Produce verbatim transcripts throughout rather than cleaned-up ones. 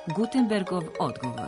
Gutenbergov odgovor.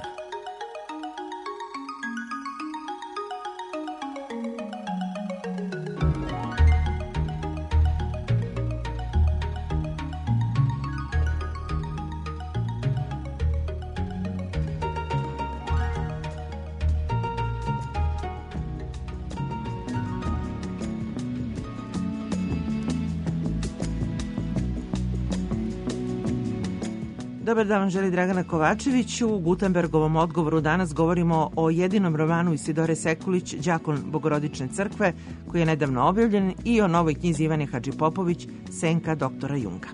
Dobar dan vam želi Dragana Kovačević. U Gutenbergovom odgovoru danas govorimo o jedinom romanu Isidore Sekulić, Đakon Bogorodične crkve, koji je nedavno objavljen, i o novoj knjizi Ivane Hadžipopović, Senka doktora Junga.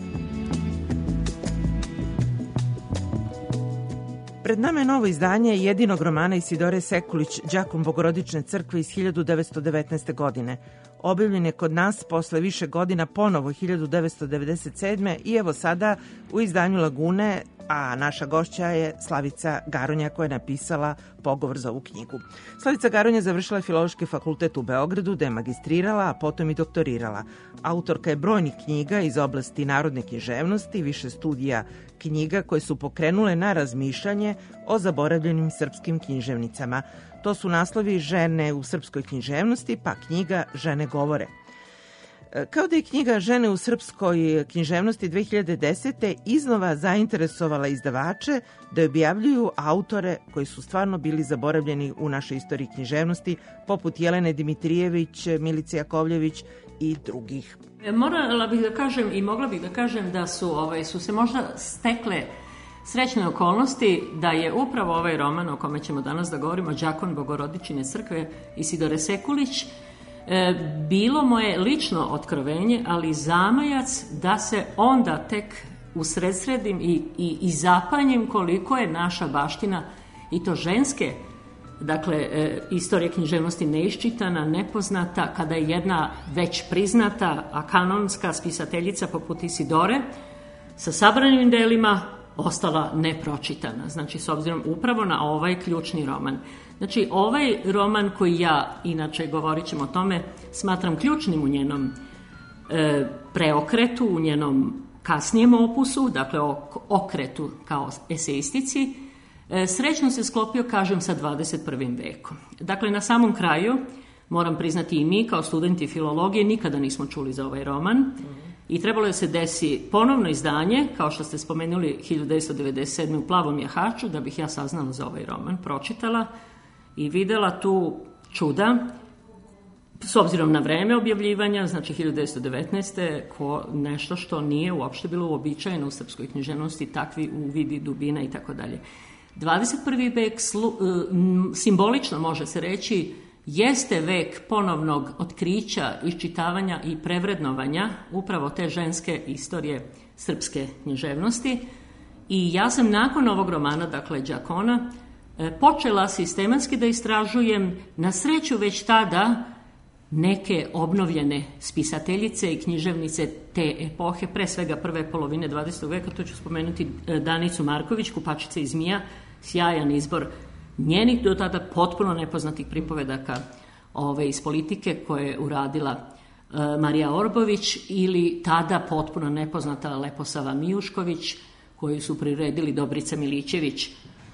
Pred nama je novo izdanje jedinog romana Isidore Sekulić, Đakon Bogorodične crkve iz hiljadu devetsto devetnaeste. godine. Objavljen je kod nas posle više godina ponovo hiljadu devetsto devedeset sedme. i evo sada u izdanju Lagune, a naša gošća je Slavica Garonja, koja je napisala pogovor za ovu knjigu. Slavica Garonja završila je Filološki fakultet u Beogradu, gde je magistrirala, a potom i doktorirala. Autorka je brojnih knjiga iz oblasti narodne književnosti, više studija knjiga koje su pokrenule na razmišljanje o zaboravljenim srpskim književnicama. To su naslovi Žene u srpskoj književnosti, pa knjiga Žene govore. Kao da je knjiga Žene u srpskoj književnosti dve hiljade desete. iznova zainteresovala izdavače da objavljuju autore koji su stvarno bili zaboravljeni u našoj istoriji književnosti, poput Jelene Dimitrijević, Milice Jakovljević i drugih. Morala bih da kažem i mogla bih da kažem da su, ovaj, su se možda stekle srećne okolnosti da je upravo ovaj roman o kome ćemo danas da govorimo, Đakon Bogorodičine crkve Isidore Sekulić, e, bilo moje lično otkrovenje, ali zamajac da se onda tek usredsredim i, i, i zapanjem koliko je naša baština, i to ženske, dakle, e, istorija književnosti neiščitana, nepoznata, kada je jedna već priznata, a kanonska spisateljica poput Isidore sa sabranim delima ostala nepročitana. Znači, s obzirom upravo na ovaj ključni roman. Znači, ovaj roman koji ja, inače govorit ćemo o tome, smatram ključnim u njenom e, preokretu, u njenom kasnijem opusu, dakle okretu kao eseistici, e, srećno se sklopio, kažem, sa dvadeset prvim vekom. Dakle, na samom kraju, moram priznati i mi kao studenti filologije nikada nismo čuli za ovaj roman, i trebalo je se desi ponovno izdanje, kao što ste spomenuli, hiljadu devetsto devedeset sedme. u Plavom jahaču, da bih ja saznala za ovaj roman, pročitala i videla tu čuda, s obzirom na vreme objavljivanja, znači hiljadu devetsto devetnaeste. Ko, nešto što nije uopšte bilo uobičajeno u srpskoj književnosti, takvi uvidi, dubina i tako dalje. dvadeset prvi vek, slu, simbolično može se reći, jeste vek ponovnog otkrića, iščitavanja i prevrednovanja upravo te ženske istorije srpske književnosti. I ja sam nakon ovog romana, dakle Đakona, počela sistematski da istražujem, na sreću već tada, neke obnovljene spisateljice i književnice te epohe, pre svega prve polovine dvadesetog veka. To ću spomenuti Danicu Marković, Kupačica i zmija, sjajan izbor njenih do tada potpuno nepoznatih pripovedaka ove, iz politike koje je uradila e, Marija Orbović, ili tada potpuno nepoznata Leposava Mijušković, koju su priredili Dobrica Milićević. E,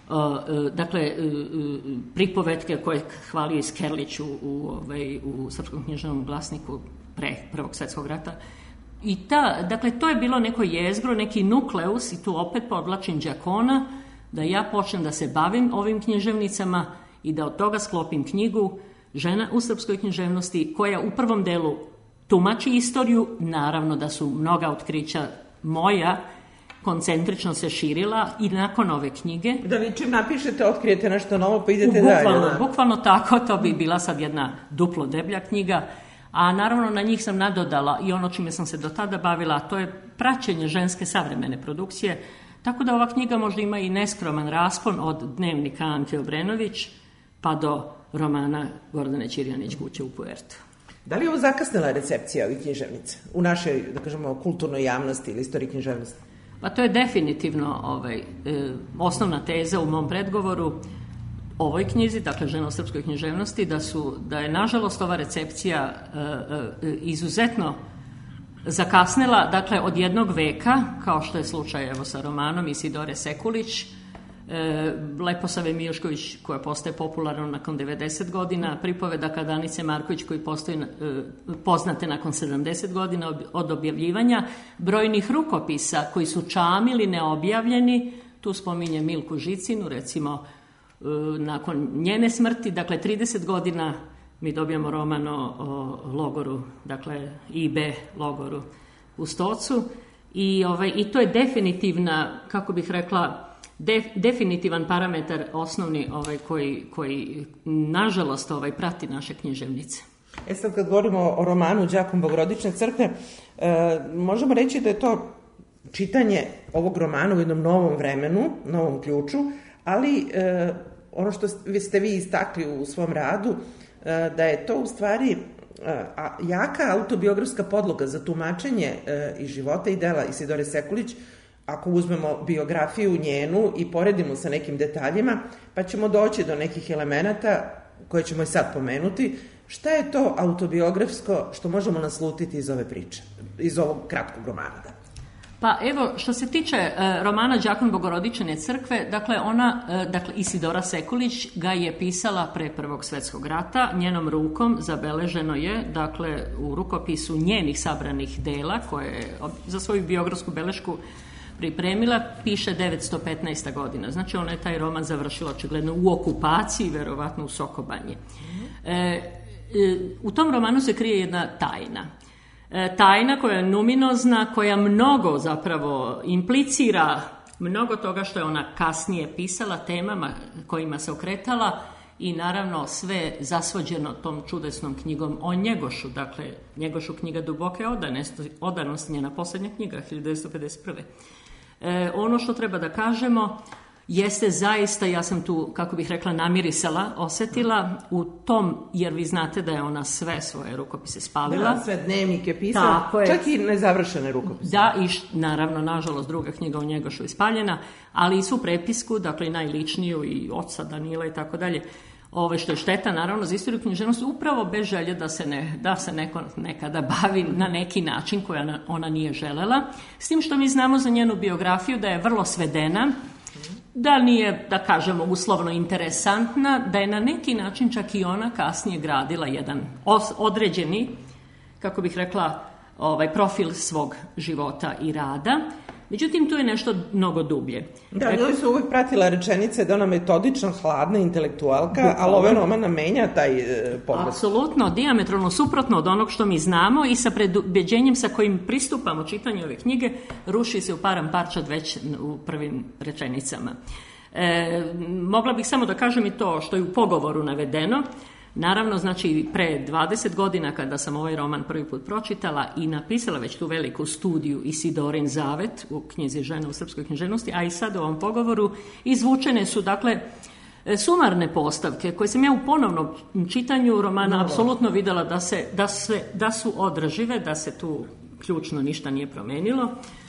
e, dakle, e, pripovetke koje hvalio i Skerlić u, u, ove, u Srpskom književnom glasniku pre Prvog svjetskog rata. I ta, dakle, to je bilo neko jezgro, neki nukleus, i tu opet podvlačim Đakona, da ja počnem da se bavim ovim književnicama i da od toga sklopim knjigu Žena u srpskoj književnosti, koja u prvom delu tumači istoriju, naravno da su mnoga otkrića moja koncentrično se širila i nakon ove knjige. Da vi čim napišete, otkrijete nešto novo, pa idete bukvalno, dalje. Da? Bukvalno tako, to bi bila sad jedna duplo deblja knjiga, a naravno na njih sam nadodala i ono čime sam se do tada bavila, a to je praćenje ženske savremene produkcije. Tako da ova knjiga možda ima i neskroman raspon od dnevnika Anke Obrenović pa do romana Gordane Ćirjanić Kuća u Puertu. Da li je ovo zakasnila recepcija ovih književnica u našoj, da kažemo, kulturnoj javnosti ili istoriji književnosti? Pa to je definitivno ovaj, e, osnovna teza u mom predgovoru ovoj knjizi, dakle Žena u srpskoj književnosti, da, su, da je nažalost ova recepcija e, e, izuzetno zakasnila, dakle, od jednog veka, kao što je slučaj evo sa romanom Isidore Sekulić, e, Leposave Mijušković, koja postaje popularna nakon devedeset godina, pripovedaka Danice Marković, koji postoji e, poznate nakon sedamdeset godina od objavljivanja, brojnih rukopisa koji su čamili, neobjavljeni, tu spominje Milku Žicinu, recimo, e, nakon njene smrti, dakle, trideset godina mi dobijamo roman o, o logoru, dakle I B logoru u Stocu i, ovaj, i to je definitivna, kako bih rekla, de, definitivan parametar osnovni ovaj, koji, koji nažalost ovaj, prati naše književnice. E sad kad govorimo o romanu Đakon Bogorodične crkve, e, možemo reći da je to čitanje ovog romana u jednom novom vremenu, novom ključu, ali e, ono što ste vi istakli u svom radu, da je to u stvari jaka autobiografska podloga za tumačenje i života i dela Isidore Sekulić, ako uzmemo biografiju njenu i poredimo sa nekim detaljima, pa ćemo doći do nekih elemenata koje ćemo i sad pomenuti. Šta je to autobiografsko što možemo naslutiti iz ove priče, iz ovog kratkog romana? Pa evo, što se tiče e, romana Đakon Bogorodične crkve, dakle ona, e, dakle Isidora Sekulić ga je pisala pre Prvog svjetskog rata, njenom rukom zabeleženo je, dakle u rukopisu njenih sabranih dela, koje je za svoju biografsku belešku pripremila, piše devetsto petnaesta godina. Znači ona je taj roman završila očigledno u okupaciji, verovatno u Sokobanji. E, e, u tom romanu se krije jedna tajna. Tajna koja je numinozna, koja mnogo zapravo implicira mnogo toga što je ona kasnije pisala, temama kojima se okretala i naravno sve zasvođeno tom čudesnom knjigom o Njegošu, dakle Njegošu knjiga Duboke odanosti, odanosti, njena posljednja knjiga, hiljadu devetsto pedeset prve. E, ono što treba da kažemo jeste zaista, ja sam tu, kako bih rekla, namirisala, osjetila u tom, jer vi znate da je ona sve svoje rukopise spalila. Da, sve dnevnike pisala, čak i nezavršene rukopise. Da, i naravno, nažalost, druga knjiga o Njegošu je spaljena, ali i svu prepisku, dakle i najličniju i oca Danila i tako dalje, ove što je šteta, naravno, za istoriju književnosti, upravo bez želje da se, ne, da se neko nekada bavi na neki način koja ona, ona nije želela. S tim što mi znamo za njenu biografiju da je vrlo svedena, da nije, da kažemo, uslovno interesantna, da je na neki način čak i ona kasnije gradila jedan određeni, kako bih rekla, ovaj, profil svog života i rada. Međutim, tu je nešto mnogo dublje. Da, njoj se uvijek pratila rečenice da ona metodično hladna intelektualka, ali ove romana menja taj e, pogled. Apsolutno, dijametralno suprotno od onog što mi znamo i sa predubeđenjem sa kojim pristupamo čitanju ove knjige, ruši se u param parčad već u prvim rečenicama. E, mogla bih samo da kažem i to što je u pogovoru navedeno. Naravno, znači, pre dvadeset godina kada sam ovaj roman prvi put pročitala i napisala već tu veliku studiju Isidorin zavet u knjizi Žena u srpskoj književnosti, a i sad u ovom pogovoru izvučene su, dakle, sumarne postavke koje sam ja u ponovnom čitanju romana no, apsolutno videla da, se, da, se, da su održive, da se tu ključno ništa nije promenilo.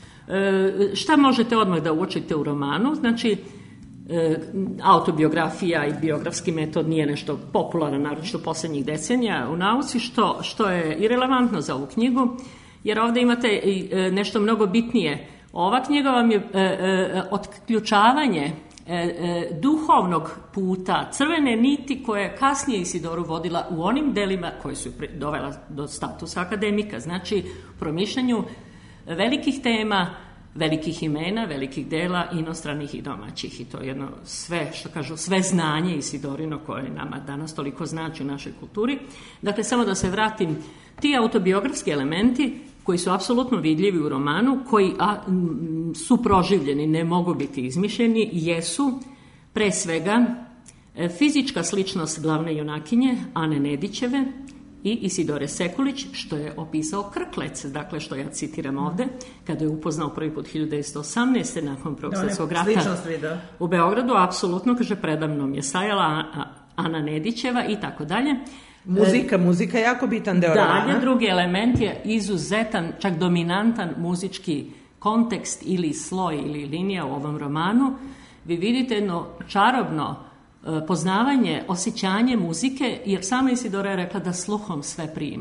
E, šta možete odmah da uočite u romanu? Znači, E, autobiografija i biografski metod nije nešto popularno, naročito posljednjih decenija u nauci, što, što je i relevantno za ovu knjigu, jer ovdje imate i e, nešto mnogo bitnije. Ova knjiga vam je e, e, otključavanje e, e, duhovnog puta, crvene niti koje je kasnije Isidoru vodila u onim delima koje su dovela do statusa akademika, znači u promišljanju velikih tema, velikih imena, velikih dela, inostranih i domaćih. I to je jedno sve, što kažu, sve znanje Isidorino koje nama danas toliko znači u našoj kulturi. Dakle, samo da se vratim, ti autobiografski elementi koji su apsolutno vidljivi u romanu, koji a, m, su proživljeni, ne mogu biti izmišljeni, jesu pre svega fizička sličnost glavne junakinje Ane Nedićeve i Isidore Sekulić, što je opisao Krklec, dakle što ja citiram ovde, kada je upoznao prvi put hiljadu devetsto osamnaeste. nakon Prvog svjetskog rata u Beogradu, apsolutno, kaže, predamnom je stajala Ana Nedićeva i tako dalje. Muzika, muzika je jako bitan deo romana. Dalje, drugi element je izuzetan, čak dominantan muzički kontekst ili sloj ili linija u ovom romanu. Vi vidite jedno čarobno poznavanje, osjećanje muzike, jer sama Isidora je rekla da sluhom sve prima.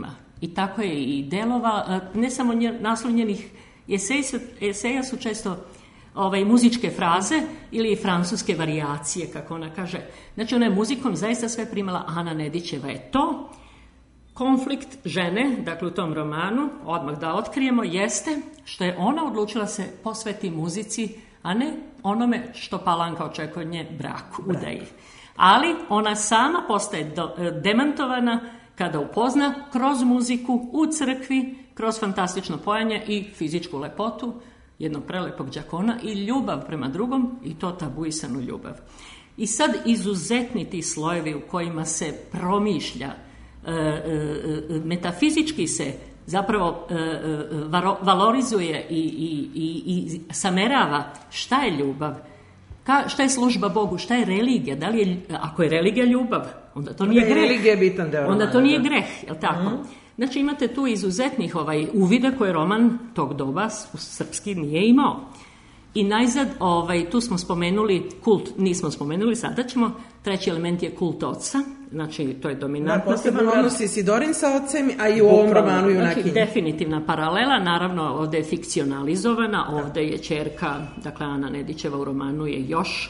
I tako je i delova, ne samo nje, naslov njenih eseja, eseja su često ovaj, muzičke fraze ili francuske varijacije, kako ona kaže. Znači ona je muzikom zaista sve primala. Ana Nedićeva je to. Konflikt žene, dakle u tom romanu, odmah da otkrijemo, jeste što je ona odlučila se posveti muzici, a ne onome što Palanka očekuje nje, braku, udaji. Ali ona sama postaje do, demantovana kada upozna kroz muziku u crkvi, kroz fantastično pojanje i fizičku lepotu jednog prelepog đakona i ljubav prema drugom, i to tabuisanu ljubav. I sad izuzetni ti slojevi u kojima se promišlja, e, e, metafizički se zapravo e, e, valorizuje i, i, i, i samerava šta je ljubav, Ka, šta je služba Bogu, šta je religija, da li je, ako je religija ljubav, onda to nije greh. Religija je bitan deo romana, onda to nije da. greh, jel tako? Mm. Znači imate tu izuzetnih ovaj, uvida koje roman tog doba u srpski nije imao. I najzad, ovaj, tu smo spomenuli kult, nismo spomenuli, sada ćemo, treći element je kult oca, znači to je dominantna. Da, posebno odnos Isidorin sa ocem, a i u ovom romanu Junakinje. Znači, definitivna paralela, naravno ovde je fikcionalizovana, ovde je ćerka, dakle Ana Nedićeva u romanu je još,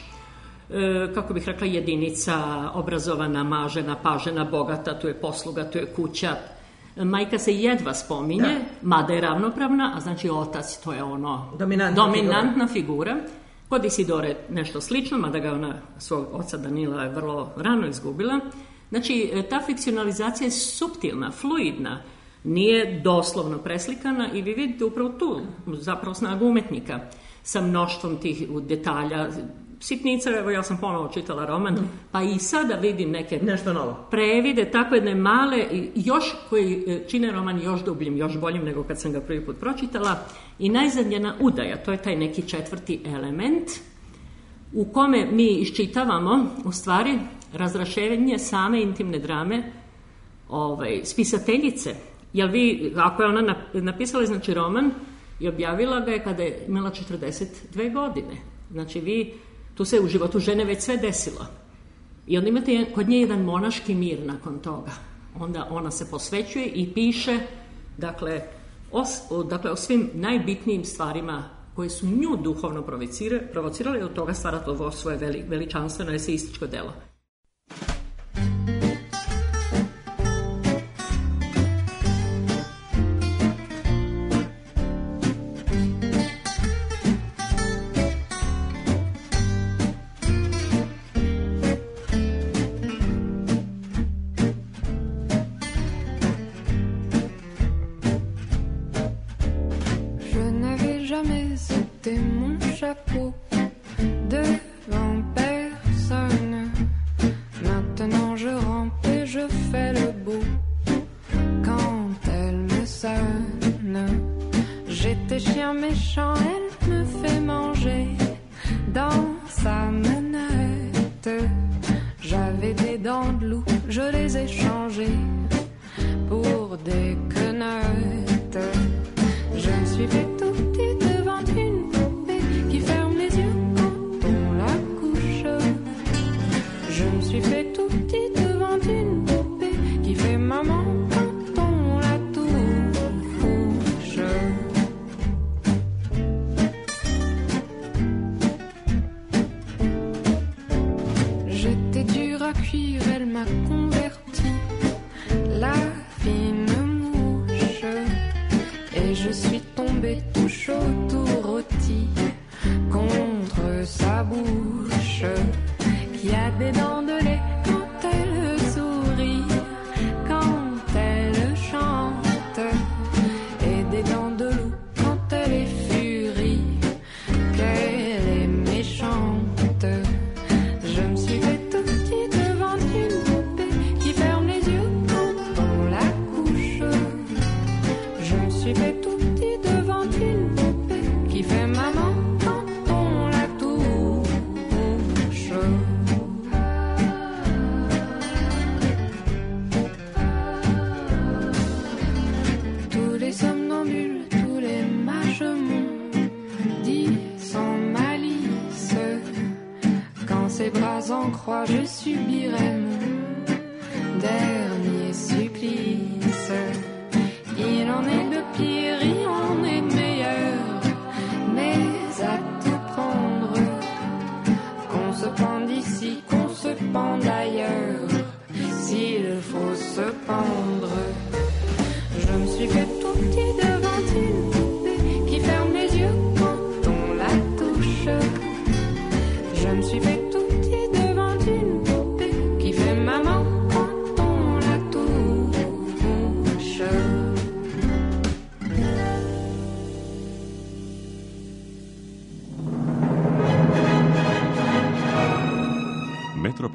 e, kako bih rekla, jedinica, obrazovana, mažena, pažena, bogata, tu je posluga, tu je kuća. Majka se jedva spominje, da. Mada je ravnopravna, a znači otac, to je ono dominantna, dominantna figura. figura. Kod Isidore nešto slično, mada ga ona svog oca Danila je vrlo rano izgubila. Znači, ta fikcionalizacija je suptilna, fluidna, nije doslovno preslikana i vi vidite upravo tu zapravo snagu umetnika sa mnoštvom tih detalja, sitnica. Evo ja sam ponovo čitala roman, mm. pa i sada vidim neke nešto novo previde, tako jedne male, još koji čine roman još dubljim, još boljim nego kad sam ga prvi put pročitala. I najzadnjena udaja, to je taj neki četvrti element u kome mi iščitavamo u stvari razrašenje same intimne drame ovaj, spisateljice. Jer vi, ako je ona napisala znači roman i objavila ga je kada je imala četrdeset dve godine. Znači vi, tu se u životu žene već sve desilo. I onda imate kod nje jedan monaški mir nakon toga. Onda ona se posvećuje i piše, dakle, o, dakle, o svim najbitnijim stvarima koje su nju duhovno provocirale i od toga stvara to svoje veli, veličanstveno eseističko delo. Je subirai mon dernier supplice.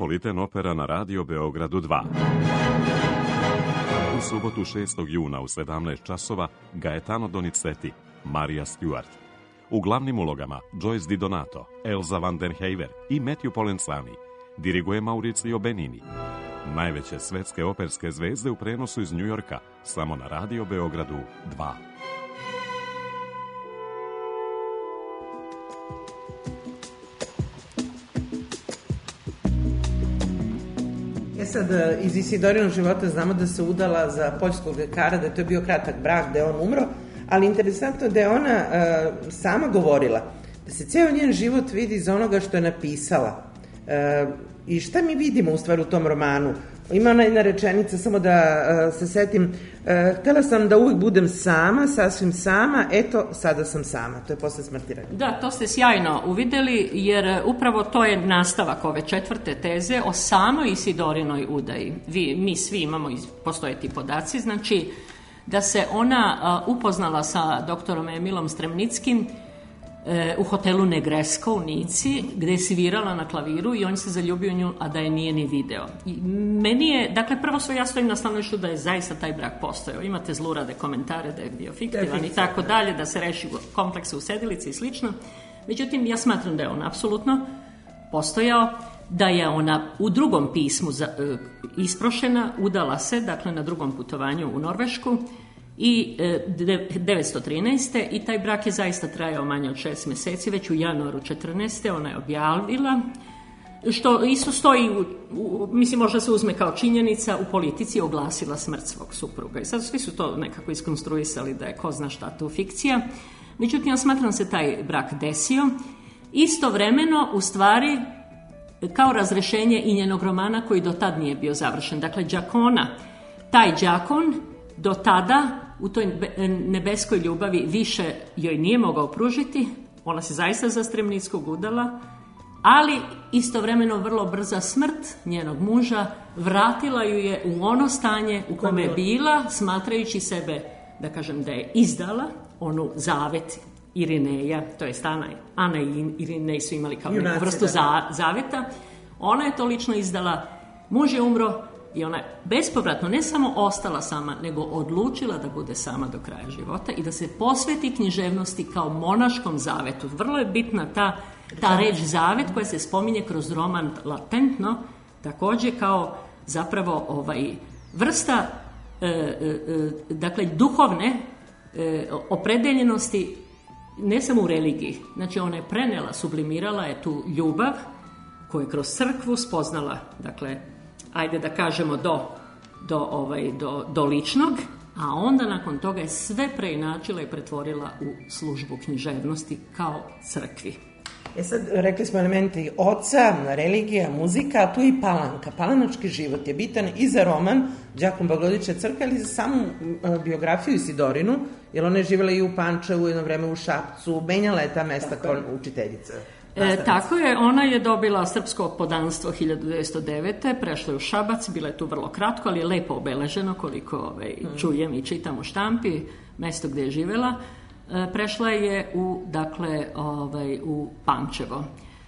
Kosmopolitan opera na Radio Beogradu dva. U subotu šestog juna u sedamnaest časova Gaetano Donizetti, Marija Stewart. U glavnim ulogama Joyce Di Donato, Elza van den Haver i Matthew Polenzani. Diriguje Maurizio Benini. Najveće svetske operske zvezde u prenosu iz Njujorka, samo na Radio Beogradu dva. E sad, iz Isidorinog života znamo da se udala za poljskog lekara, da je to bio kratak brak, da je on umro, ali interesantno da je ona uh, sama govorila, da se ceo njen život vidi iz onoga što je napisala. Uh, I šta mi vidimo u stvari u tom romanu? Ima ona jedna rečenica, samo da uh, se setim, uh, htela sam da uvijek budem sama, sasvim sama, eto, sada sam sama. To je posle smrti rekla. Da, to ste sjajno uvideli, jer upravo to je nastavak ove četvrte teze o samoj Isidorinoj udaji. Vi, mi svi imamo, postoje ti podaci, znači da se ona uh, upoznala sa doktorom Emilom Stremnickim u hotelu Negresko u Nici, gde je svirala na klaviru i on se zaljubio u nju, a da je nije ni video. I meni je, dakle, prvo sve ja stojim na stanovištu da je zaista taj brak postojao. Imate zlurade komentare da je bio fiktivan i tako dalje, da se reši komplekse u sedilici i slično. Međutim, ja smatram da je on apsolutno postojao, da je ona u drugom pismu za, e, isprošena, udala se, dakle, na drugom putovanju u Norvešku, i devetsto trinaeste. i taj brak je zaista trajao manje od šest meseci, već u januaru četrnaeste. ona je objavila, što isto stoji, u, u, mislim, možda se uzme kao činjenica, u Politici oglasila smrt svog supruga. I sad svi su to nekako iskonstruisali da je ko zna šta tu fikcija. Međutim, ja smatram se taj brak desio. Istovremeno, u stvari, kao razrešenje i njenog romana koji do tad nije bio završen. Dakle, Đakona, taj Đakon do tada u toj nebeskoj ljubavi više joj nije mogao pružiti, ona se zaista za Stremnickog udala, ali istovremeno vrlo brza smrt njenog muža vratila ju je u ono stanje u kome je bila, smatrajući sebe, da kažem, da je izdala onu zavet Irineja, to je Ana, Ana i Irinej su imali kao neku vrstu za, zaveta, ona je to lično izdala, muž je umro, i ona je bespovratno ne samo ostala sama, nego odlučila da bude sama do kraja života i da se posveti književnosti kao monaškom zavetu. Vrlo je bitna ta, ta reč zavet koja se spominje kroz roman latentno, također kao zapravo ovaj, vrsta e, e, dakle duhovne e, opredeljenosti ne samo u religiji. Znači ona je prenela, sublimirala je tu ljubav koju je kroz crkvu spoznala, dakle, ajde da kažemo do, do, ovaj, do, do ličnog, a onda nakon toga je sve preinačila i pretvorila u službu književnosti kao crkvi. E sad, rekli smo elementi oca, religija, muzika, a tu i palanka. Palanački život je bitan i za roman Đakon Bogorodične crkve, ali i za samu biografiju Isidorinu, jer ona je živjela i u Pančevu, jedno vreme u Šapcu, menjala je ta mesta kao učiteljica. E, tako je, ona je dobila srpsko podanstvo hiljadu devetsto devete. prešla je u Šabac, bila je tu vrlo kratko, ali je lepo obeleženo koliko ovaj, mm. čujem i čitam u štampi, mesto gdje je živela. E, prešla je u, dakle, ovaj, u Pančevo.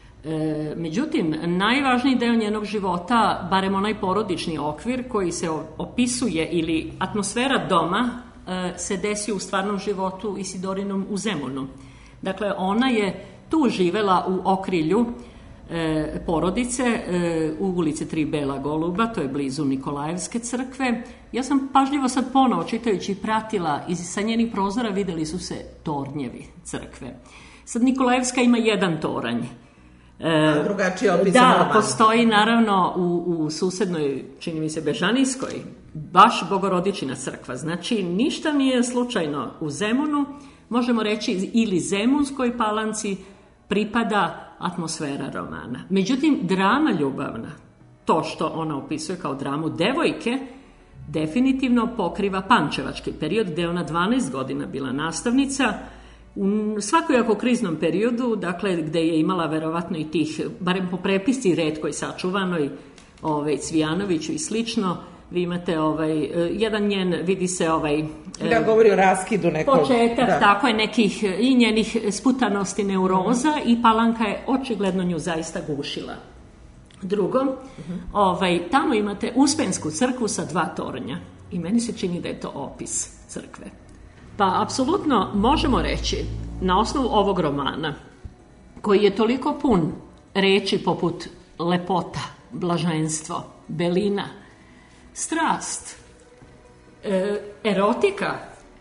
E, međutim, najvažniji deo njenog života, barem onaj porodični okvir koji se opisuje ili atmosfera doma, e, se desi u stvarnom životu Isidorinom u Zemunu. Dakle, ona je tu živela u okrilju e, porodice e, u ulici Tri Bela Goluba, to je blizu Nikolajevske crkve. Ja sam pažljivo sad ponovo čitajući pratila i sa njenih prozora vidjeli su se tornjevi crkve. Sad Nikolajevska ima jedan toranj. E, drugačije opisano. Da, postoji naravno u, u susednoj, čini mi se, Bežanijskoj, baš Bogorodičina crkva. Znači, ništa nije slučajno u Zemunu, možemo reći ili Zemunskoj Palanci pripada atmosfera romana. Međutim, drama ljubavna, to što ona opisuje kao dramu devojke, definitivno pokriva pančevački period, gdje je ona dvanaest godina bila nastavnica, u svakojako kriznom periodu, dakle, gde je imala verovatno i tih, barem po prepisci retkoj sačuvanoj, ovaj, Cvijanoviću i slično, vi imate ovaj, jedan njen, vidi se ovaj... Da, govori o raskidu nekog. Početak, da. Tako je, nekih i njenih sputanosti, neuroza, mm. i Palanka je očigledno nju zaista gušila. Drugo, uh-huh. ovaj, tamo imate Uspensku crkvu sa dva tornja i meni se čini da je to opis crkve. Pa apsolutno možemo reći na osnovu ovog romana, koji je toliko pun reči poput lepota, blaženstvo, belina, strast, e, erotika,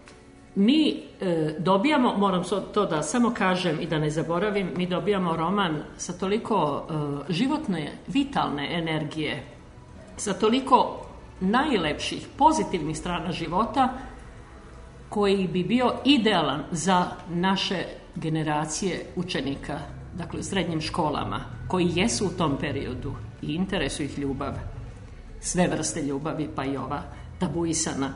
mi e, dobijamo, moram to da samo kažem i da ne zaboravim, mi dobijamo roman sa toliko e, životne, vitalne energije, sa toliko najlepših, pozitivnih strana života, koji bi bio idealan za naše generacije učenika, dakle u srednjim školama, koji jesu u tom periodu i interesuju ih ljubav, sve vrste ljubavi, pa i ova tabuisana.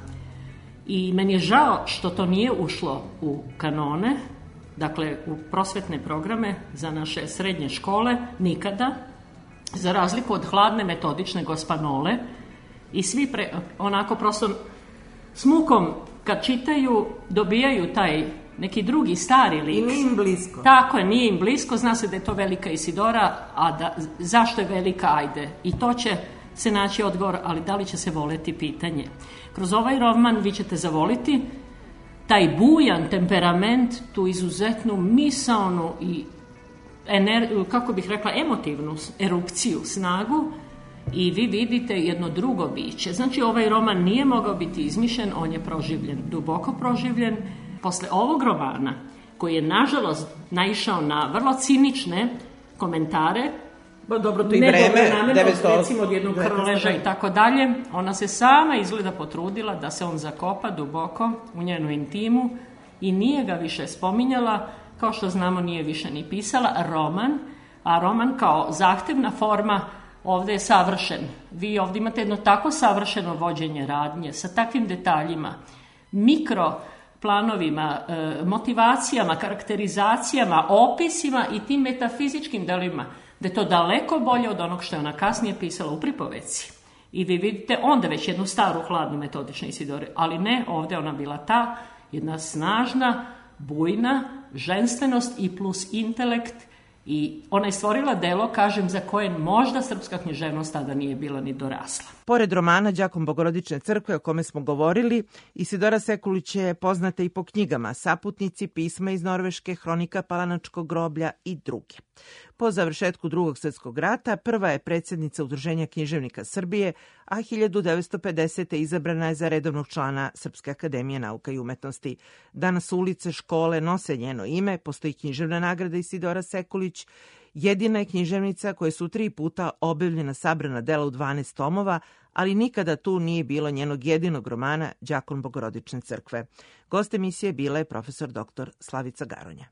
I meni je žao što to nije ušlo u kanone, dakle u prosvetne programe za naše srednje škole, nikada, za razliku od hladne metodične Gospanole, i svi pre, onako prosto s mukom kad čitaju dobijaju taj neki drugi stari lik. I nije im blisko. Tako je, nije im blisko, zna se da je to velika Isidora, a da, zašto je velika, ajde. I to će se naći odgovor, ali da li će se voleti pitanje. Kroz ovaj roman vi ćete zavoliti taj bujan temperament, tu izuzetnu misaonu i ener, kako bih rekla, emotivnu erupciju, snagu, i vi vidite jedno drugo biće. Znači, ovaj roman nije mogao biti izmišljen, on je proživljen, duboko proživljen. Posle ovog romana, koji je nažalost naišao na vrlo cinične komentare, ba, dobro, to i vreme, devetsto recimo od jednog krleža i tako dalje, ona se sama izgleda potrudila da se on zakopa duboko u njenu intimu i nije ga više spominjala, kao što znamo nije više ni pisala roman, a roman kao zahtevna forma ovde je savršen. Vi ovde imate jedno tako savršeno vođenje radnje sa takvim detaljima, mikro planovima, motivacijama, karakterizacijama, opisima i tim metafizičkim delima, da je to daleko bolje od onog što je ona kasnije pisala u pripoveci. I vi vidite onda već jednu staru hladnu metodičnu Isidoru, ali ne, ovde ona bila ta jedna snažna, bujna ženstvenost i plus intelekt. I ona je stvorila delo, kažem, za koje možda srpska književnost tada nije bila ni dorasla. Pored romana Đakon Bogorodične crkve o kome smo govorili, Isidora Sekulić je poznata i po knjigama Saputnici, Pisma iz Norveške, Hronika Palanačkog groblja i druge. Po završetku Drugog svjetskog rata prva je predsjednica Udruženja književnika Srbije, a hiljadu devetsto pedesete. izabrana je za redovnog člana Srpske akademije nauka i umetnosti. Danas ulice, škole nose njeno ime, postoji književna nagrada Isidora Sekulić. Jedina je književnica koje su tri puta objavljena sabrana dela u dvanaest tomova, ali nikada tu nije bilo njenog jedinog romana Đakon Bogorodične crkve. Gost emisije bila je profesor doktor Slavica Garonja.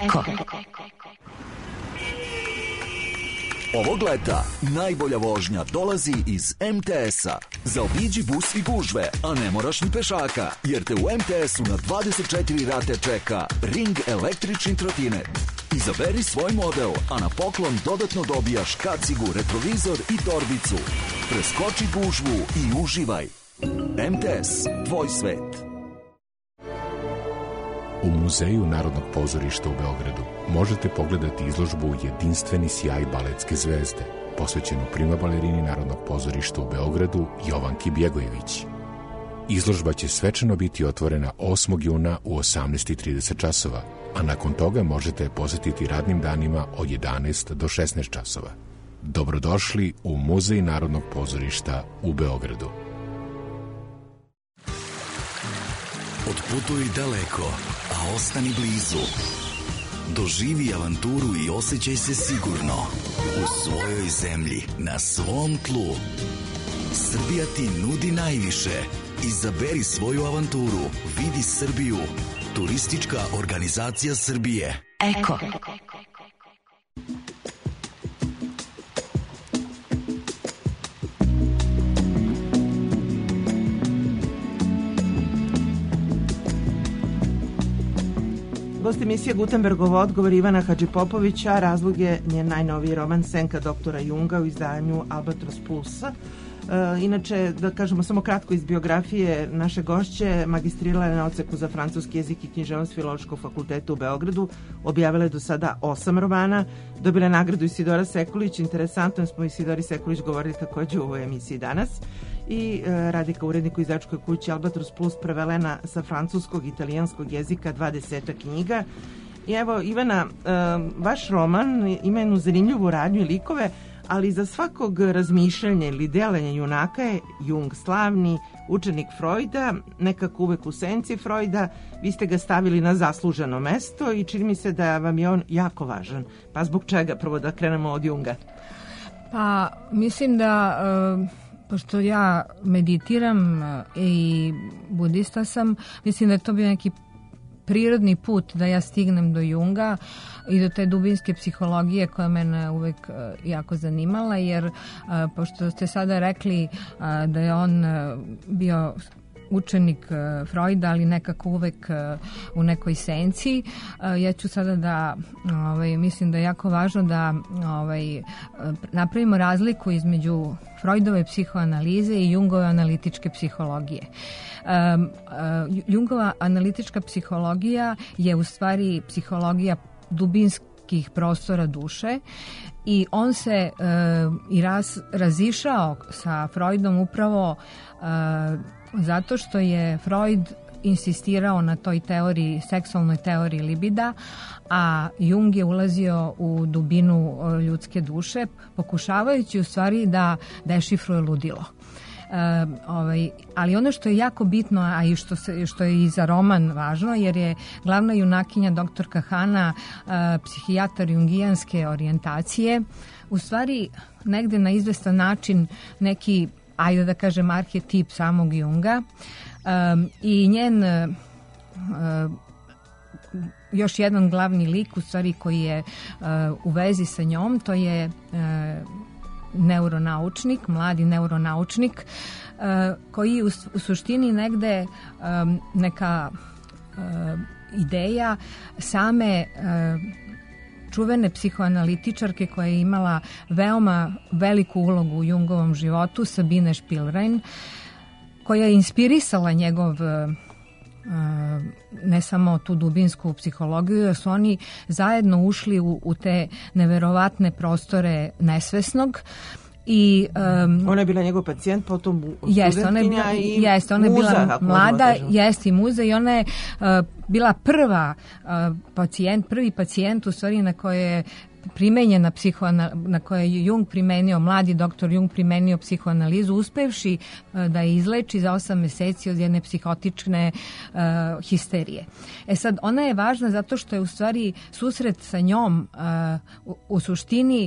Eko. Ovog leta najbolja vožnja dolazi iz em te es-a. Zaobiđi bus i gužve, a ne moraš ni pešaka, jer te u em te es-u na dvadeset četiri rate čeka Ring električni trotinet. Izaberi svoj model, a na poklon dodatno dobijaš kacigu, retrovizor i torbicu. Preskoči gužvu i uživaj. em te es, tvoj svet. U Muzeju Narodnog pozorišta u Beogradu možete pogledati izložbu Jedinstveni sjaj baletske zvezde, posvećenu prima balerini Narodnog pozorišta u Beogradu Jovanki Bjegojević. Izložba će svečano biti otvorena osmog juna u osamnaest i trideset časova, a nakon toga možete je posetiti radnim danima od jedanaest do šesnaest časova. Dobrodošli u Muzej Narodnog pozorišta u Beogradu. Otputuj daleko, a ostani blizu. Doživi avanturu i osjećaj se sigurno u svojoj zemlji, na svom tlu. Srbija ti nudi najviše. Izaberi svoju avanturu. Vidi Srbiju. Turistička organizacija Srbije. Eko. Gost emisije Gutenbergov odgovor Ivana Hadžipopovića, razlog je njen najnoviji roman Senka doktora Junga u izdanju Albatros Plusa. E, inače, da kažemo samo kratko iz biografije naše gošće, magistrirala je na odseku za francuski jezik i književnost Filološkog fakulteta u Beogradu, objavila je do sada osam romana, dobila je nagradu Isidora Sekulić, interesantno smo Isidori Sekulić govorili takođe u ovoj emisiji danas, i e, radi kao urednik u izdavačkoj kući Albatros Plus, prevelena sa francuskog, italijanskog jezika dvadeset knjiga. I evo, Ivana, e, vaš roman ima jednu zanimljivu radnju i likove, ali za svakog razmišljanja ili delanja junaka je Jung slavni, učenik Freuda, nekako uvek u senci Freuda. Vi ste ga stavili na zasluženo mesto i čini mi se da vam je on jako važan. Pa zbog čega? Prvo da krenemo od Junga. Pa mislim da... Uh... Pošto ja meditiram i budista sam, mislim da je to bio neki prirodni put da ja stignem do Junga i do te dubinske psihologije koja mene uvek jako zanimala, jer pošto ste sada rekli da je on bio učenik Freuda, ali nekako uvek u nekoj senci. Ja ću sada da, ovaj, mislim da je jako važno da ovaj, napravimo razliku između Freudove psihoanalize i Jungove analitičke psihologije. Um, uh, Jungova analitička psihologija je u stvari psihologija dubinskih prostora duše i on se uh, i raz, razišao sa Freudom upravo uh, zato što je Freud insistirao na toj teoriji, seksualnoj teoriji libida, a Jung je ulazio u dubinu ljudske duše, pokušavajući u stvari da dešifruje ludilo. E, ovaj, ali ono što je jako bitno, a i što, se, što je i za roman važno, jer je glavna junakinja doktorka Hana e, psihijatar jungijanske orijentacije, u stvari negde na izvestan način neki, ajde da kažem, arhetip samog Junga. Um, i njen uh, još jedan glavni lik u stvari koji je uh, u vezi sa njom, to je uh, neuronaučnik, mladi neuronaučnik uh, koji u, u suštini negde um, neka uh, ideja same uh, čuvene psihoanalitičarke koja je imala veoma veliku ulogu u Jungovom životu, Sabine Spielrein, koja je inspirisala njegov ne samo tu dubinsku psihologiju, jer su oni zajedno ušli u, u te neverovatne prostore nesvesnog. I, um, ona je bila njegov pacijent, potom jeste, ona je bila, i jeste, ona je muza, bila mlada, jeste i muza, i ona je uh, bila prva uh, pacijent, prvi pacijent u stvari na koje je primenjena psihoanal, na koje je Jung primenio, mladi doktor Jung primenio psihoanalizu, uspevši uh, da je izleči za osam meseci od jedne psihotične uh, histerije. E sad, ona je važna zato što je u stvari susret sa njom uh, u, u suštini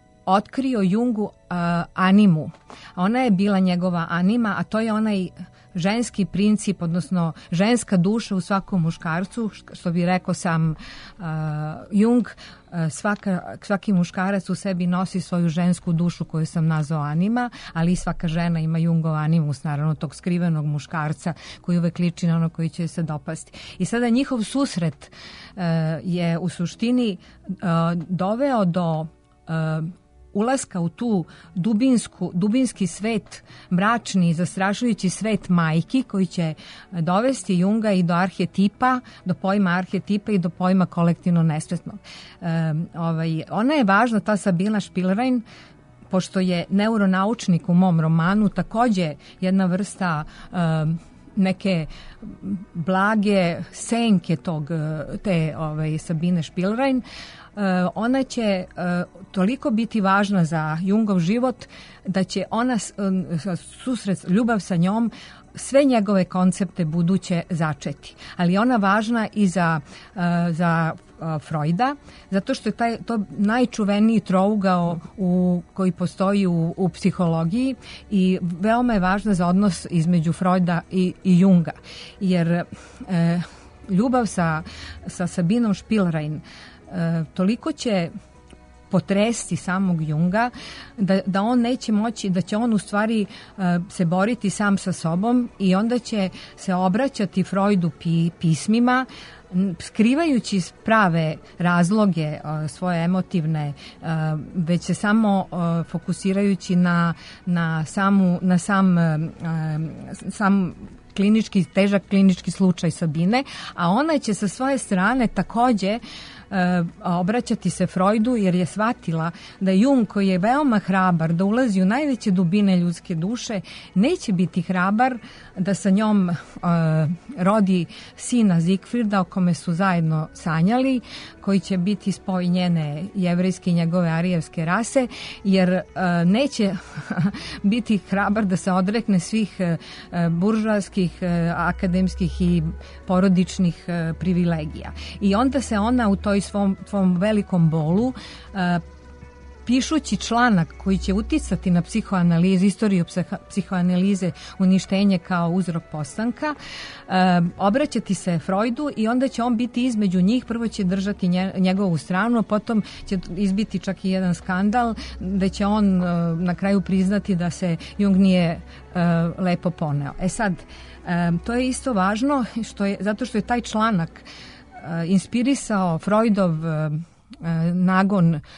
otkrio Jungu uh, animu. Ona je bila njegova anima, a to je onaj ženski princip, odnosno ženska duša u svakom muškarcu, što bi rekao sam uh, Jung, Svaka, svaki muškarac u sebi nosi svoju žensku dušu koju sam nazvao anima, ali i svaka žena ima Jungov animus, naravno tog skrivenog muškarca koji uvek liči na ono koji će se dopasti. I sada njihov susret uh, je u suštini uh, doveo do uh, ulaska u tu dubinsku, dubinski svet, mračni, zastrašujući svet majki koji će dovesti Junga i do arhetipa, do pojma arhetipa i do pojma kolektivno nesvesnog. E, ovaj, ona je važna, ta Sabina Spielrein, pošto je neuronaučnik u mom romanu, takođe jedna vrsta e, neke blage senke tog, te ovaj, Sabine Spielrein. Uh, ona će uh, toliko biti važna za Jungov život da će ona uh, susret, ljubav sa njom sve njegove koncepte buduće začeti. Ali ona važna i za, uh, za uh, Freuda, zato što je taj, to najčuveniji trougao u, koji postoji u, u psihologiji i veoma je važna za odnos između Freuda i, i Junga. Jer uh, ljubav sa, sa Sabinom Spielrein E, toliko će potresti samog Junga da, da on neće moći, da će on u stvari e, se boriti sam sa sobom i onda će se obraćati Freudu pi, pismima skrivajući prave razloge e, svoje emotivne, e, već se samo e, fokusirajući na, na, samu, na sam, e, sam klinički, težak klinički slučaj Sabine, a ona će sa svoje strane takođe obraćati se Freudu jer je shvatila da Jung, koji je veoma hrabar da ulazi u najveće dubine ljudske duše, neće biti hrabar da sa njom uh, rodi sina Zigfrida o kome su zajedno sanjali, koji će biti spoj njene jevrejske i njegove arijevske rase, jer uh, neće biti hrabar da se odrekne svih uh, buržoaskih, uh, akademskih i porodičnih uh, privilegija. I onda se ona u toj svom, svom velikom bolu uh, pišući članak koji će uticati na psihoanalizu, istoriju psihoanalize, uništenje kao uzrok postanka, e, obraćati se Freudu i onda će on biti između njih, prvo će držati nje, njegovu stranu, potom će izbiti čak i jedan skandal da će on e, na kraju priznati da se Jung nije e, lepo poneo. E sad, e, to je isto važno što je, zato što je taj članak e, inspirisao Freudov e, nagon uh,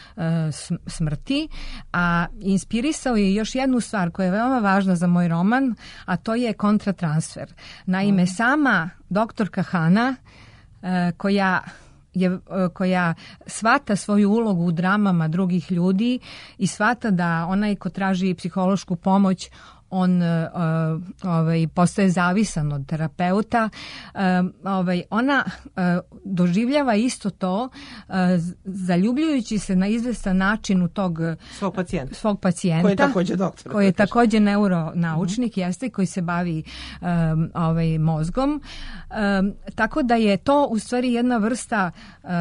smrti, a inspirisao je još jednu stvar koja je veoma važna za moj roman, a to je kontratransfer. Naime, sama doktorka Hana, uh, koja je, uh, koja shvata svoju ulogu u dramama drugih ljudi i shvata da onaj ko traži psihološku pomoć, on uh, ovaj, postaje zavisan od terapeuta. Uh, ovaj, ona uh, doživljava isto to uh, zaljubljujući se na izvestan način u tog svog pacijenta, svog pacijenta koji je takođe doktor. Koji je takođe neuronaučnik, uh-huh. jeste, koji se bavi um, ovaj, mozgom. Um, tako da je to u stvari jedna vrsta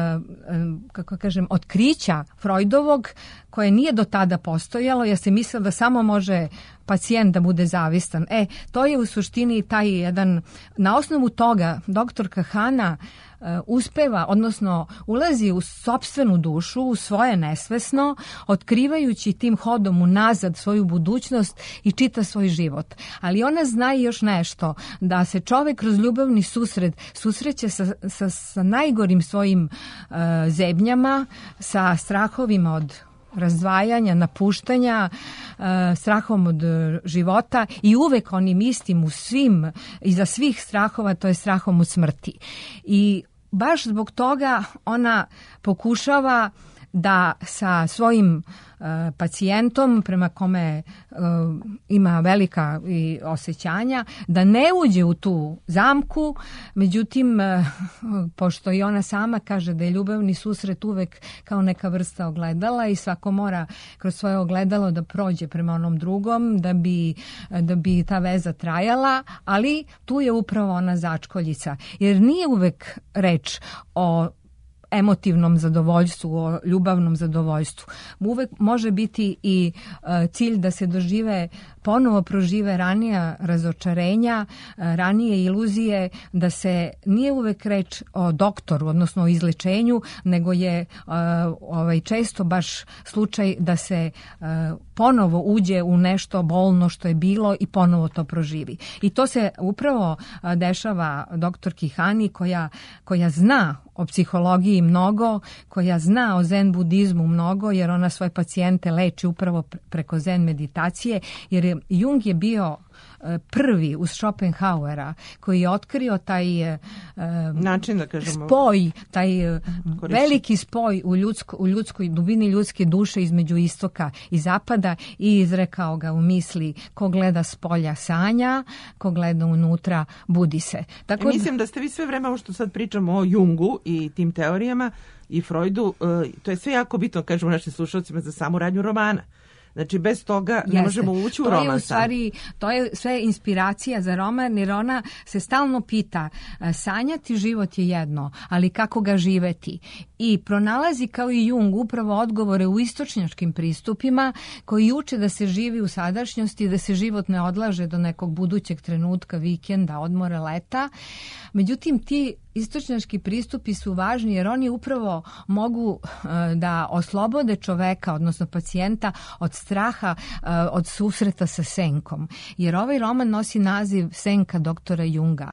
um, kako kažem, otkrića Freudovog koje nije do tada postojalo, jer se mislilo da samo može pacijent da bude zavistan. E, to je u suštini taj jedan, na osnovu toga doktorka Hana uh, uspeva, odnosno ulazi u sopstvenu dušu, u svoje nesvesno, otkrivajući tim hodom unazad svoju budućnost i čita svoj život. Ali ona zna i još nešto, da se čovek kroz ljubavni susret susreće sa, sa, sa najgorim svojim uh, zebnjama, sa strahovima od razdvajanja, napuštanja, uh, strahom od života i uvek onim istim u svim, iza svih strahova, to je strahom od smrti. I baš zbog toga ona pokušava da sa svojim uh, pacijentom, prema kome uh, ima velika i osjećanja, da ne uđe u tu zamku, međutim, uh, pošto i ona sama kaže da je ljubavni susret uvek kao neka vrsta ogledala i svako mora kroz svoje ogledalo da prođe prema onom drugom, da bi, da bi ta veza trajala, ali tu je upravo ona začkoljica, jer nije uvek reč o emotivnom zadovoljstvu, o ljubavnom zadovoljstvu. Uvek može biti i uh, cilj da se dožive ponovo prožive ranija razočarenja, ranije iluzije, da se nije uvek reč o doktoru, odnosno o izlečenju, nego je ovaj, često baš slučaj da se ponovo uđe u nešto bolno što je bilo i ponovo to proživi. I to se upravo dešava doktorki Hani koja, koja zna o psihologiji mnogo, koja zna o zen budizmu mnogo, jer ona svoje pacijente leči upravo preko zen meditacije, jer Jung je bio prvi uz Schopenhauera koji je otkrio taj uh, način, da kažemo, spoj, taj koristi. veliki spoj u, ljudsko, u ljudskoj dubini ljudske duše između istoka i zapada i izrekao ga u misli: ko gleda s polja sanja, ko gleda unutra budi se. Tako ja mislim da ste vi sve vreme, ovo što sad pričamo o Jungu i tim teorijama i Freudu, uh, to je sve jako bitno, kažemo našim slušalcima, za samu radnju romana. Znači, bez toga ne Jeste. možemo ući u to roman. Je u stvari, to je sve inspiracija za roman, jer ona se stalno pita: sanjati život je jedno, ali kako ga živeti? I pronalazi, kao i Jung, upravo odgovore u istočnjačkim pristupima koji uče da se živi u sadašnjosti, da se život ne odlaže do nekog budućeg trenutka, vikenda, odmora, leta. Međutim, ti istočnjački pristupi su važni jer oni upravo mogu da oslobode čoveka, odnosno pacijenta, od straha, od susreta sa senkom. Jer ovaj roman nosi naziv Senka doktora Junga.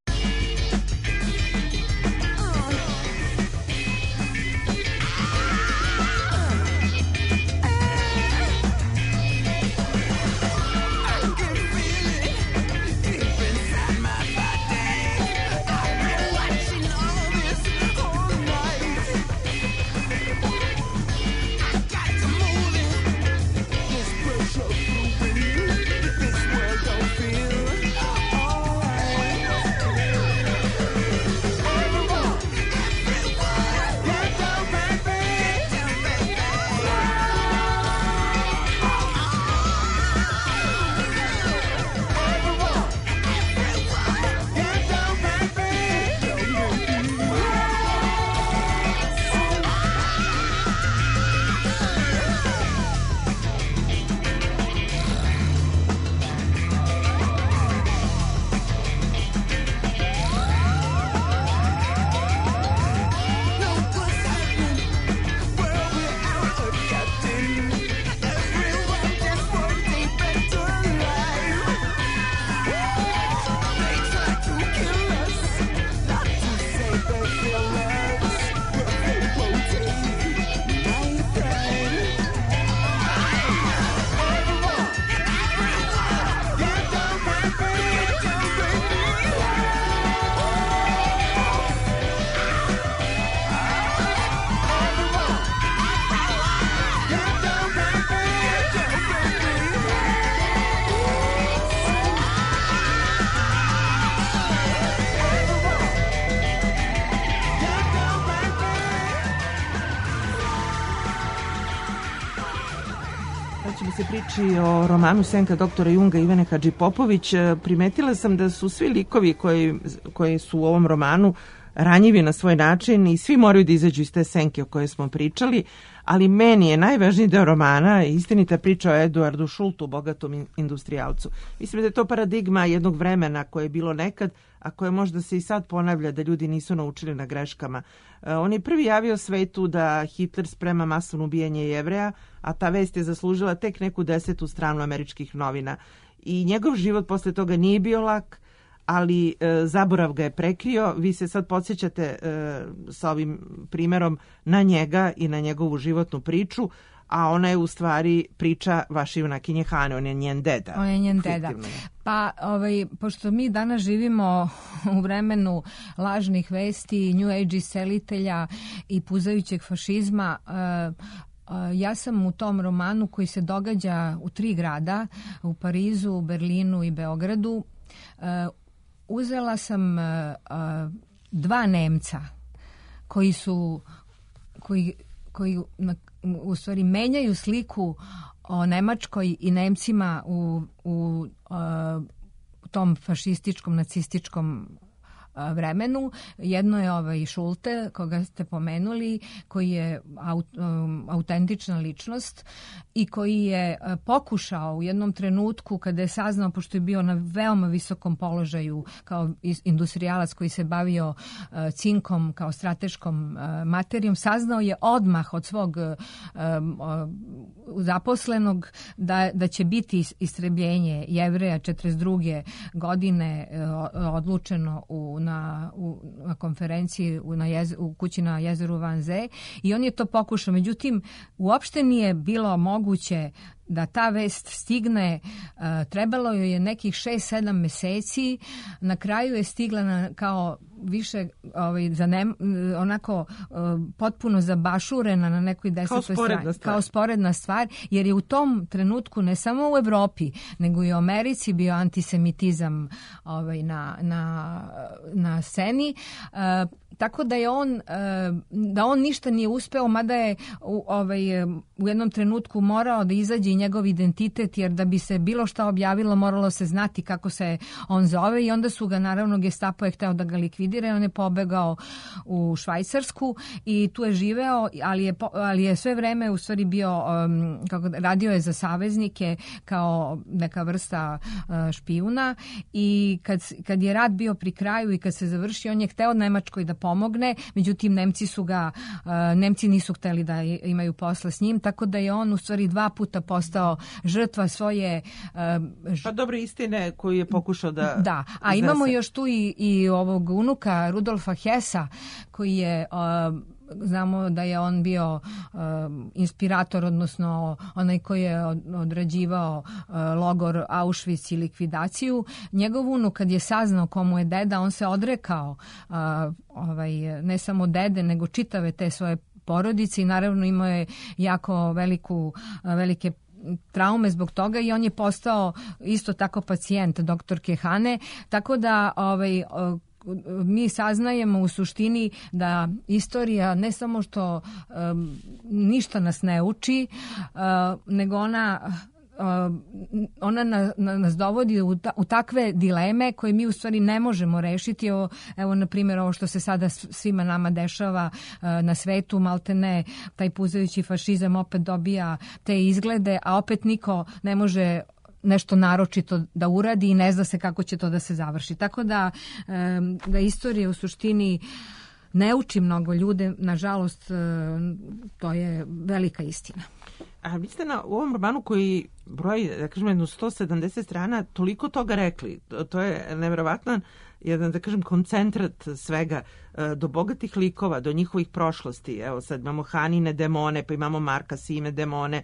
se priči o romanu Senka doktora Junga Ivane Hadžipopović, primetila sam da su svi likovi koji, koji su u ovom romanu ranjivi na svoj način i svi moraju da izađu iz te senke o kojoj smo pričali, ali meni je najvažniji deo romana istinita priča o Eduardu Šultu, bogatom industrijalcu. Mislim da je to paradigma jednog vremena koje je bilo nekad, a koje možda se i sad ponavlja, da ljudi nisu naučili na greškama. On je prvi javio svetu da Hitler sprema masovno ubijanje Jevreja, a ta vest je zaslužila tek neku desetu stranu američkih novina. I njegov život posle toga nije bio lak, ali e, zaborav ga je prekrio. Vi se sad podsjećate e, sa ovim primerom na njega i na njegovu životnu priču, a ona je u stvari priča vaše junakinje Hane, on je njen deda. On je njen deda. Pa, ovaj, pošto mi danas živimo u vremenu lažnih vesti, New Age iselitelja i puzajućeg fašizma, uh, ja sam u tom romanu koji se događa u tri grada, u Parizu, Berlinu i Beogradu, uh, uzela sam uh, uh, dva Nemca koji su koji, koji na, u stvari menjaju sliku o Nemačkoj i Nemcima u, u uh, tom fašističkom, nacističkom vremenu. Jedno je ovaj Schulte, koga ste pomenuli, koji je aut, autentična ličnost i koji je pokušao u jednom trenutku, kada je saznao, pošto je bio na veoma visokom položaju kao industrijalac koji se bavio cinkom kao strateškom materijom, saznao je odmah od svog zaposlenog da, da će biti istrebljenje Jevreja četrdeset druge godine odlučeno u, na, u, na konferenciji u, na jez, u kući na jezeru Vanze i on je to pokušao. Međutim, uopšte nije bilo moguće da ta vest stigne, trebalo joj je nekih šest sedam meseci, na kraju je stigla na, kao više ovaj, za ne, onako potpuno zabašurena na nekoj desetoj strani. Kao sporedna stvar, jer je u tom trenutku ne samo u Evropi, nego i u Americi bio antisemitizam ovaj, na, na, na sceni. Tako da je on, da on ništa nije uspeo, mada je u, ovaj, u jednom trenutku morao da izađe i njegov identitet, jer da bi se bilo šta objavilo moralo se znati kako se on zove i onda su ga naravno Gestapo je hteo da ga likvidira i on je pobegao u Švajcarsku i tu je živeo, ali je, ali je sve vreme u stvari bio, um, kako, radio je za saveznike kao neka vrsta uh, špijuna i kad, kad je rat bio pri kraju i kad se završio, on je hteo Nemačkoj da pomogne, međutim Nemci su ga, uh, Nemci nisu hteli da imaju posla s njim, tako da je on u stvari dva puta postao žrtva svoje... Uh, ž... Pa dobre istine koju je pokušao da... Da, a iznese. Imamo još tu i, i ovog unuka Rudolfa Hessa, koji je... Uh, znamo da je on bio uh, inspirator, odnosno onaj koji je odrađivao uh, logor Auschwitz i likvidaciju. Njegov unuk kad je saznao komu je deda, on se odrekao uh, ovaj, ne samo dede, nego čitave te svoje porodice i naravno imao je jako veliku, velike traume zbog toga i on je postao isto tako pacijent doktorke Hane, tako da ovaj, mi saznajemo u suštini da istorija ne samo što um, ništa nas ne uči, uh, nego ona ona na, na, nas dovodi u, ta, u takve dileme koje mi u stvari ne možemo rešiti. Evo, evo na primjer, ovo što se sada svima nama dešava uh, na svetu, maltene taj puzajući fašizam opet dobija te izglede, a opet niko ne može nešto naročito da uradi i ne zna se kako će to da se završi. Tako da, um, da istorija u suštini ne uči mnogo ljude, nažalost, to je velika istina. A vi ste na u ovom romanu koji broji, da kažem, jedno sto sedamdeset strana, toliko toga rekli. To je nevjerovatan jedan, da kažem, koncentrat svega, do bogatih likova, do njihovih prošlosti. Evo sad imamo Hanine demone, pa imamo Marka Sime demone,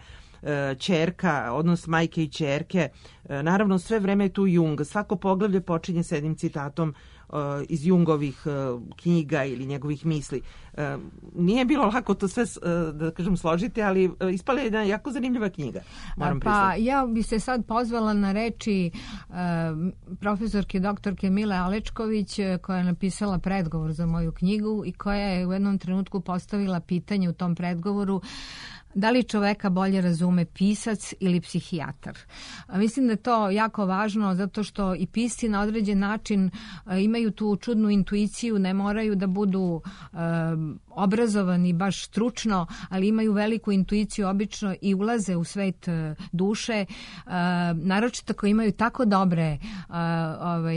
ćerka, odnos majke i ćerke. Naravno, sve vreme je tu Jung. Svako poglavlje počinje s jednim citatom iz Jungovih knjiga ili njegovih misli. Nije bilo lako to sve, da kažem, složiti, ali ispala je jedna jako zanimljiva knjiga. Moram pa priznati. Ja bi se sad pozvala na reči uh, profesorke doktorke Mile Alečković, koja je napisala predgovor za moju knjigu i koja je u jednom trenutku postavila pitanje u tom predgovoru: da li čoveka bolje razume pisac ili psihijatar? A mislim da je to jako važno zato što i pisci na određen način a, imaju tu čudnu intuiciju, ne moraju da budu a, obrazovani baš stručno, ali imaju veliku intuiciju obično i ulaze u svet a, duše, a, naročito koji imaju tako dobre a, ovaj,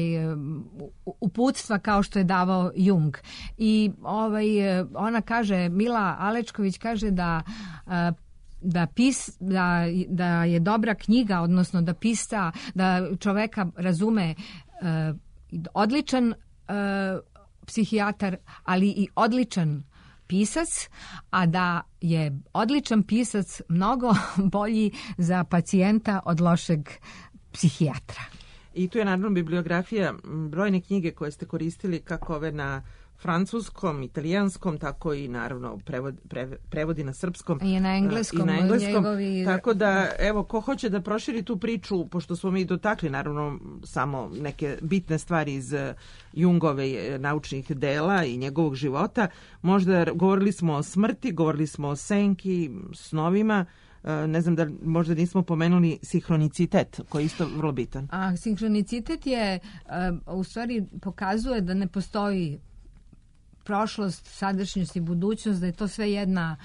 uputstva kao što je davao Jung. I ovaj, ona kaže, Mila Alečković kaže da a, Da, pis, da, da je dobra knjiga, odnosno da pisa, da čoveka razume uh, odličan uh, psihijatar, ali i odličan pisac, a da je odličan pisac mnogo bolji za pacijenta od lošeg psihijatra. I tu je naravno bibliografija, brojne knjige koje ste koristili, kako ove na francuskom, italijanskom, tako i naravno prevod, pre, prevodi na srpskom i na engleskom. I na engleskom. Njegovi... Tako da, evo, ko hoće da proširi tu priču, pošto smo mi dotakli naravno samo neke bitne stvari iz Jungove naučnih dela i njegovog života, možda govorili smo o smrti, govorili smo o senki, snovima, ne znam da možda nismo pomenuli sinhronicitet, koji je isto vrlo bitan. A sinhronicitet je, u stvari pokazuje da ne postoji prošlost, sadašnjost i budućnost, da je to sve jedna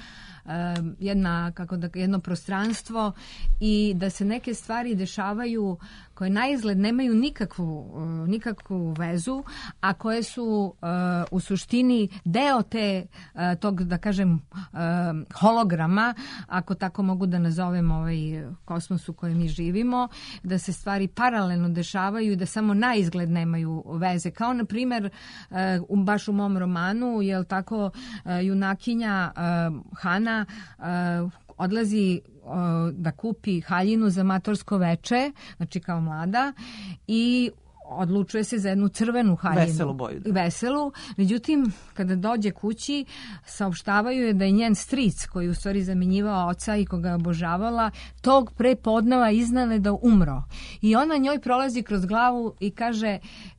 jedna, kako da, jedno prostranstvo i da se neke stvari dešavaju koje na izgled nemaju nikakvu, nikakvu vezu, a koje su uh, u suštini deo te, uh, tog, da kažem, uh, holograma, ako tako mogu da nazovem ovaj kosmos u kojem mi živimo, da se stvari paralelno dešavaju i da samo na izgled nemaju veze. Kao, na primjer, uh, baš u mom romanu, jel tako, uh, junakinja uh, Hana uh, odlazi uh, da kupi haljinu za matorsko veče, znači kao mlada, i odlučuje se za jednu crvenu haljinu. Veselu boju. Da. Veselu. Međutim, kada dođe kući, saopštavaju je da je njen stric, koji u stvari zamjenjivao oca i koga je obožavala, tog pre podneva iznenada umro. I ona njoj prolazi kroz glavu i kaže,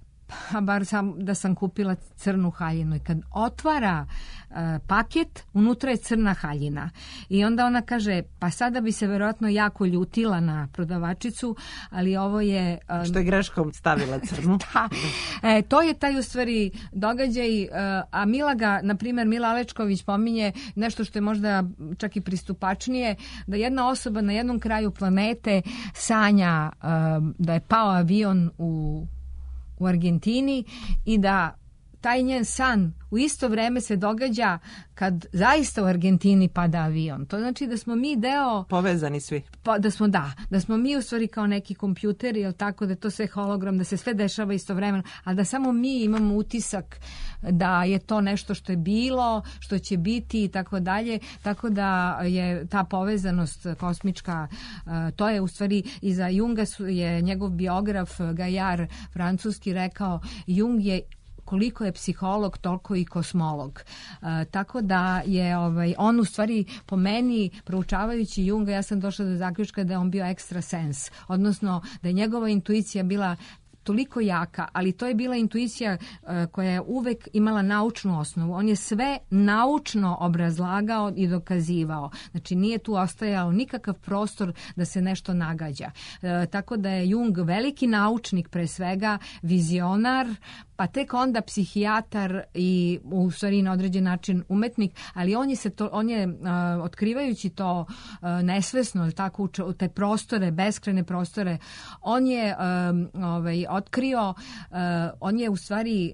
pa bar sam, da sam kupila crnu haljinu. I kad otvara uh, paket, unutra je crna haljina. I onda ona kaže, pa sada bi se verovatno jako ljutila na prodavačicu, ali ovo je... Uh, Što je greškom stavila crnu. Da. E, to je taj u stvari događaj, uh, a Mila ga, na primjer, Mila Alečković pominje nešto što je možda čak i pristupačnije, da jedna osoba na jednom kraju planete sanja uh, da je pao avion u u Argentini i da taj njen san u isto vreme se događa kad zaista u Argentini pada avion. To znači da smo mi deo... Povezani svi. Pa, da smo, da. Da smo mi u stvari kao neki kompjuteri, jel tako, da je to sve hologram, da se sve dešava istovremeno, a da samo mi imamo utisak da je to nešto što je bilo, što će biti i tako dalje. Tako da je ta povezanost kosmička, to je u stvari i za Junga je njegov biograf Gajar francuski rekao, Jung je koliko je psiholog, toliko i kosmolog. E, tako da je ovaj, on u stvari po meni, proučavajući Junga, ja sam došla do zaključka da je on bio ekstrasens, odnosno da je njegova intuicija bila toliko jaka, ali to je bila intuicija uh, koja je uvek imala naučnu osnovu. On je sve naučno obrazlagao i dokazivao. Znači nije tu ostajao nikakav prostor da se nešto nagađa. Uh, tako da je Jung veliki naučnik pre svega, vizionar, pa tek onda psihijatar i u stvari na određen način umetnik, ali on je, se to, on je uh, otkrivajući to uh, nesvesno, tako, u te prostore, beskrajne prostore, on je um, ovaj, otkrio, uh, on je u stvari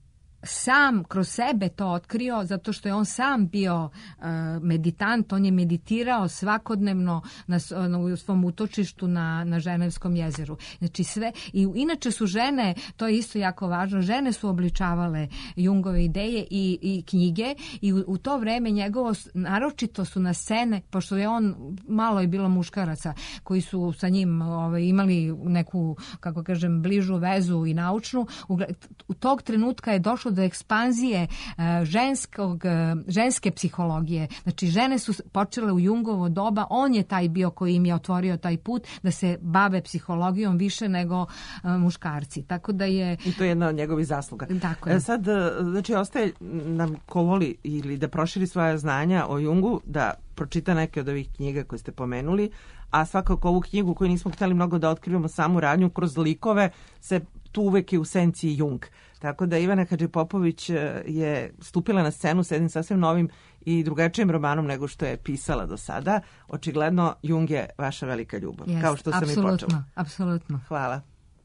sam kroz sebe to otkrio zato što je on sam bio uh, meditant, on je meditirao svakodnevno na, na, u svom utočištu na, na Ženevskom jezeru. Znači sve, i inače su žene, to je isto jako važno, žene su obličavale Jungove ideje i, i knjige i u, u to vreme njegovo, naročito su na scene, pošto je on, malo je bilo muškaraca koji su sa njim ovaj, imali neku, kako kažem, bližu vezu i naučnu, u, u tog trenutka je došlo do ekspanzije uh, ženskog, uh, ženske psihologije. Znači, žene su počele u Jungovo doba, on je taj bio koji im je otvorio taj put da se bave psihologijom više nego uh, muškarci. Tako da je... I to je jedna od njegovih zasluga. Tako je. Sad, znači, ostaje nam ko voli ili da proširi svoja znanja o Jungu, da pročita neke od ovih knjiga koje ste pomenuli, a svakako ovu knjigu koju nismo htjeli mnogo da otkrivamo samu radnju, kroz likove se tu uvek je u senci Jung. Tako da Ivana Hadžipopović je stupila na scenu s jednim sasvim novim i drugačijim romanom nego što je pisala do sada. Očigledno Jung je vaša velika ljubav, yes, kao što sam i počela. Apsolutno, apsolutno. Hvala.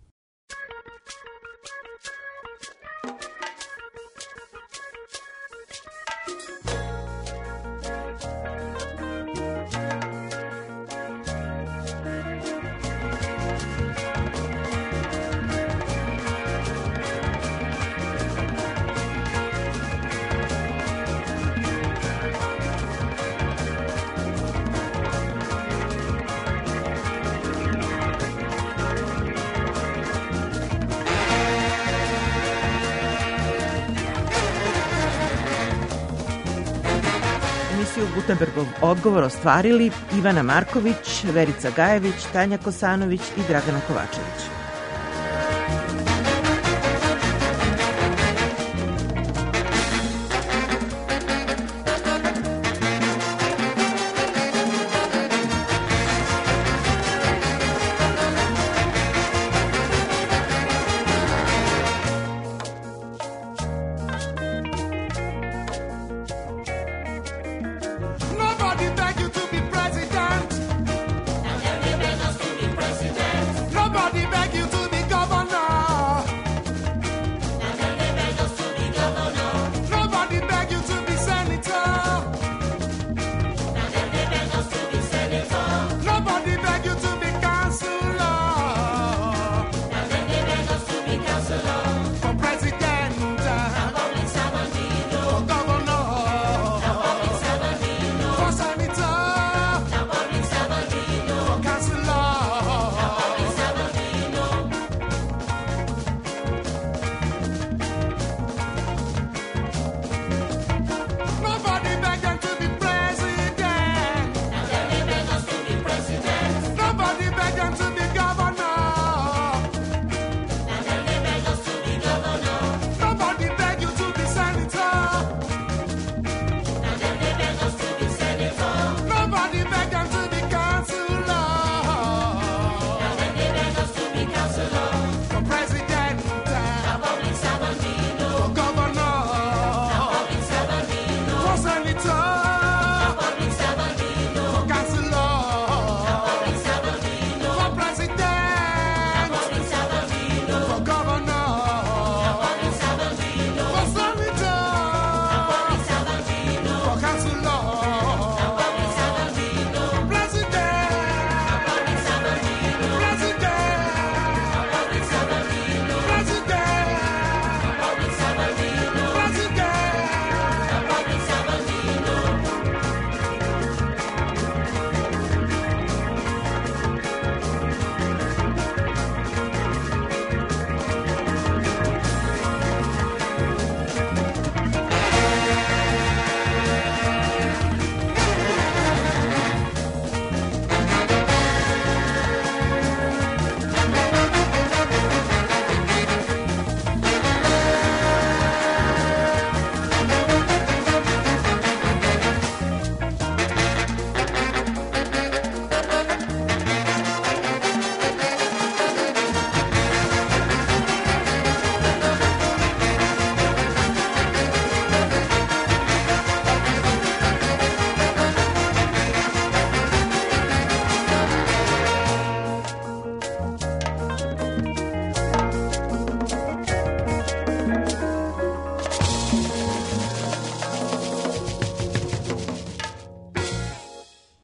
Gutenbergov odgovor ostvarili Ivana Marković, Verica Gajević, Tanja Kosanović i Dragana Kovačević.